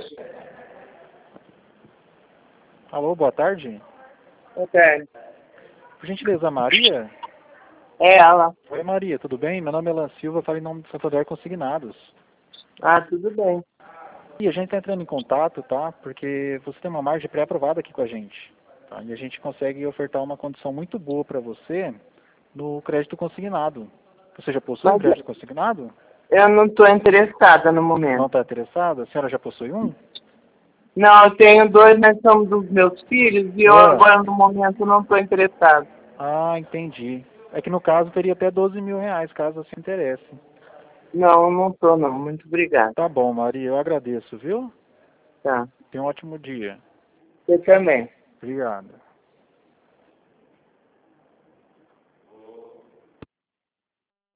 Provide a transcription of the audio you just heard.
Alô, boa tarde. Boa tarde. Por gentileza, Maria? É ela. Oi, Maria, tudo bem? Meu nome é Lan Silva, eu falo em nome do Santander Consignados. Ah, tudo bem. E a gente está entrando em contato, tá? Porque você tem uma margem pré-aprovada aqui com a gente. Tá? E a gente consegue ofertar uma condição muito boa para você no crédito consignado. Você já possui um Mas crédito consignado? eu não estou interessada no Não momento. está interessada? A senhora já possui um? Não, eu tenho dois, mas são dos meus filhos e eu agora no momento não estou interessada. Ah, entendi. É que no caso teria até 12 mil reais, caso se interesse. Não, não estou não. Muito obrigada. Tá bom, Maria, eu agradeço, viu? Tá. Tenha um ótimo dia. Você também. Obrigado.